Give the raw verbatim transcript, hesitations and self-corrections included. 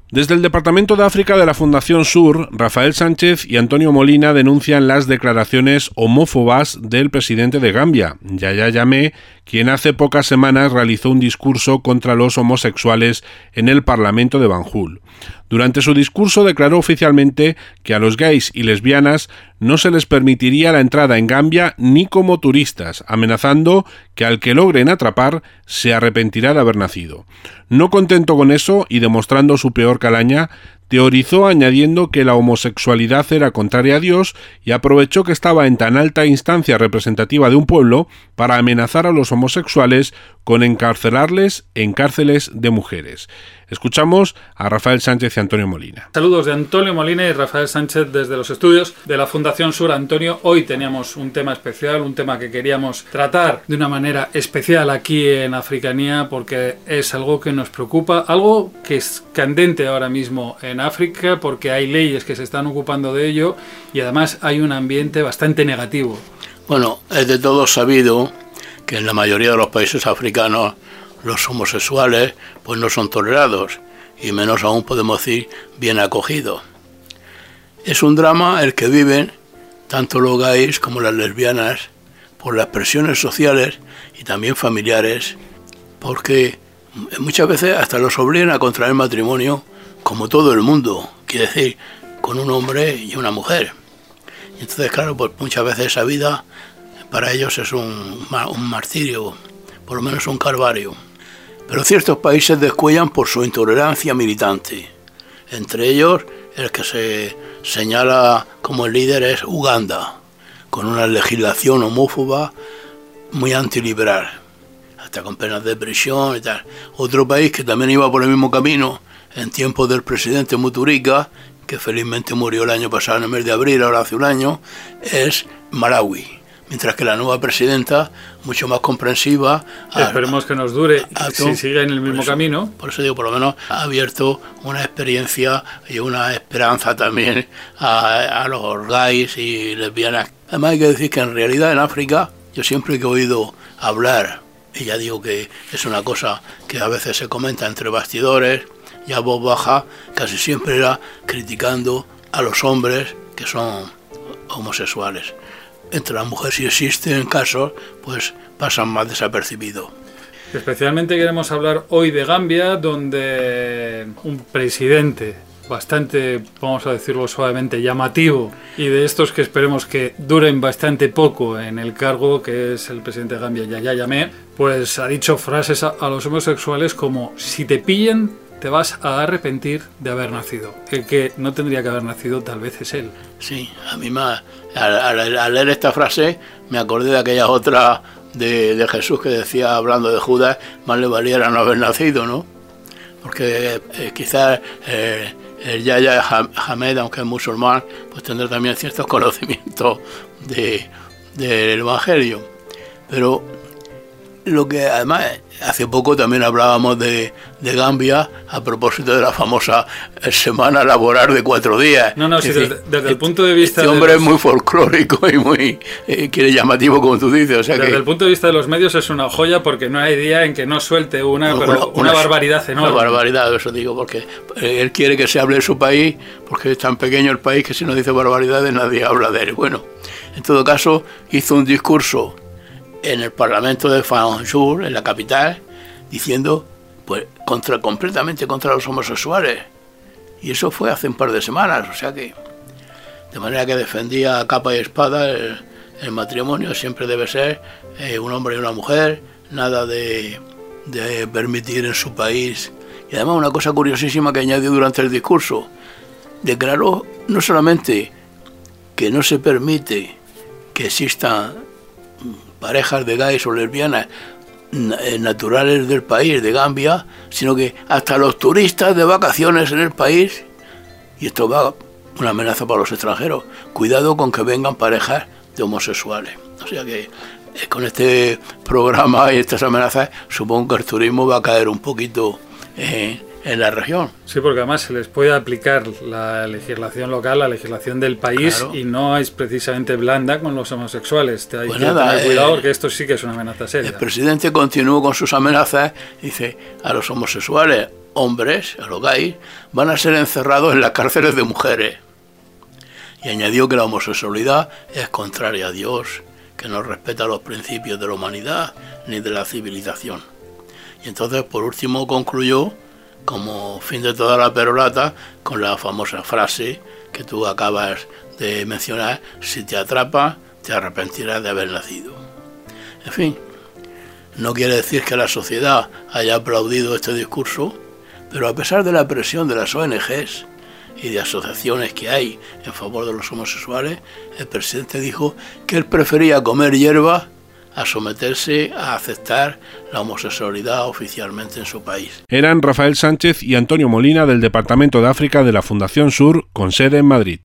Desde el Departamento de África de la Fundación Sur, Rafael Sánchez y Antonio Molina denuncian las declaraciones homófobas del presidente de Gambia, Yahya Jammeh, quien hace pocas semanas realizó un discurso contra los homosexuales en el Parlamento de Banjul. Durante su discurso declaró oficialmente que a los gays y lesbianas no se les permitiría la entrada en Gambia ni como turistas, amenazando que al que logren atrapar se arrepentirá de haber nacido. No contento con eso y demostrando su peor calaña, teorizó añadiendo que la homosexualidad era contraria a Dios y aprovechó que estaba en tan alta instancia representativa de un pueblo para amenazar a los homosexuales con encarcelarles en cárceles de mujeres. Escuchamos a Rafael Sánchez y Antonio Molina. Saludos de Antonio Molina y Rafael Sánchez desde los estudios de la Fundación Sur. Antonio, hoy teníamos un tema especial, un tema que queríamos tratar de una manera especial aquí en Africanía porque es algo que nos preocupa, algo que es candente ahora mismo en África porque hay leyes que se están ocupando de ello y además hay un ambiente bastante negativo. Bueno, es de todo sabido que en la mayoría de los países africanos los homosexuales pues no son tolerados y menos aún podemos decir bien acogidos. Es un drama el que viven tanto los gays como las lesbianas por las presiones sociales y también familiares, porque muchas veces hasta los obligan a contraer matrimonio como todo el mundo, quiere decir con un hombre y una mujer. Y entonces claro, pues muchas veces esa vida para ellos es un, un martirio, por lo menos un calvario. Pero ciertos países descuellan por su intolerancia militante. Entre ellos, el que se señala como el líder es Uganda, con una legislación homófoba muy antiliberal, hasta con penas de prisión y tal. Otro país que también iba por el mismo camino en tiempos del presidente Mutharika, que felizmente murió el año pasado en el mes de abril, ahora hace un año, es Malawi. Mientras que la nueva presidenta, mucho más comprensiva... Esperemos a, que nos dure a, a si sigue en el mismo eso, camino. Por eso digo, por lo menos ha abierto una experiencia y una esperanza también a, a los gays y lesbianas. Además hay que decir que en realidad en África, yo siempre que he oído hablar, y ya digo que es una cosa que a veces se comenta entre bastidores y a voz baja, casi siempre era criticando a los hombres que son homosexuales. Entre las mujeres, si existen casos, pues pasan más desapercibidos. Especialmente queremos hablar hoy de Gambia, donde un presidente bastante, vamos a decirlo suavemente, llamativo, y de estos que esperemos que duren bastante poco en el cargo, que es el presidente de Gambia, Yahya Jammeh, pues ha dicho frases a, a los homosexuales como: si te pillan, te vas a arrepentir de haber nacido. El que no tendría que haber nacido tal vez es él. Sí, a mí más, al, al, al leer esta frase me acordé de aquella otra de, de Jesús que decía, hablando de Judas, más le valiera no haber nacido, ¿no? Porque eh, quizás eh, el Yahya Jammeh, aunque es musulmán, pues tendrá también ciertos conocimientos de, del Evangelio. Pero lo que además, hace poco también hablábamos de, de Gambia a propósito de la famosa semana laboral de cuatro días. No, no, sí, decir, desde, desde el punto de vista... Este hombre de los... es muy folclórico y muy eh, quiere llamativo, como tú dices. O sea desde que, el punto de vista de los medios es una joya porque no hay día en que no suelte una, una, pero una, una barbaridad enorme. Una barbaridad, eso digo, porque él quiere que se hable de su país, porque es tan pequeño el país que si no dice barbaridades nadie habla de él. Bueno, en todo caso, hizo un discurso en el Parlamento de Banjul, en la capital, diciendo pues contra completamente contra los homosexuales, y eso fue hace un par de semanas, o sea que de manera que defendía a capa y espada el, el matrimonio siempre debe ser eh, un hombre y una mujer, nada de, de permitir en su país. Y además una cosa curiosísima que añadió durante el discurso, declaró no solamente que no se permite que existan parejas de gays o lesbianas naturales del país, de Gambia, sino que hasta los turistas de vacaciones en el país, y esto va una amenaza para los extranjeros, cuidado con que vengan parejas de homosexuales. O sea que con este programa y estas amenazas supongo que el turismo va a caer un poquito eh, en la región. Sí, porque además se les puede aplicar la legislación local, la legislación del país, claro, y no es precisamente blanda con los homosexuales. Te hay pues que nada, tener cuidado eh, porque esto sí que es una amenaza seria. El presidente continuó con sus amenazas, dice, a los homosexuales hombres, a los gays, van a ser encerrados en las cárceles de mujeres. Y añadió que la homosexualidad es contraria a Dios, que no respeta los principios de la humanidad ni de la civilización. Y entonces, por último, concluyó, como fin de toda la perorata, con la famosa frase que tú acabas de mencionar: si te atrapa, te arrepentirás de haber nacido. En fin, no quiere decir que la sociedad haya aplaudido este discurso, pero a pesar de la presión de las O N Ges y de asociaciones que hay en favor de los homosexuales, el presidente dijo que él prefería comer hierba a someterse a aceptar la homosexualidad oficialmente en su país. Eran Rafael Sánchez y Antonio Molina del Departamento de África de la Fundación Sur, con sede en Madrid.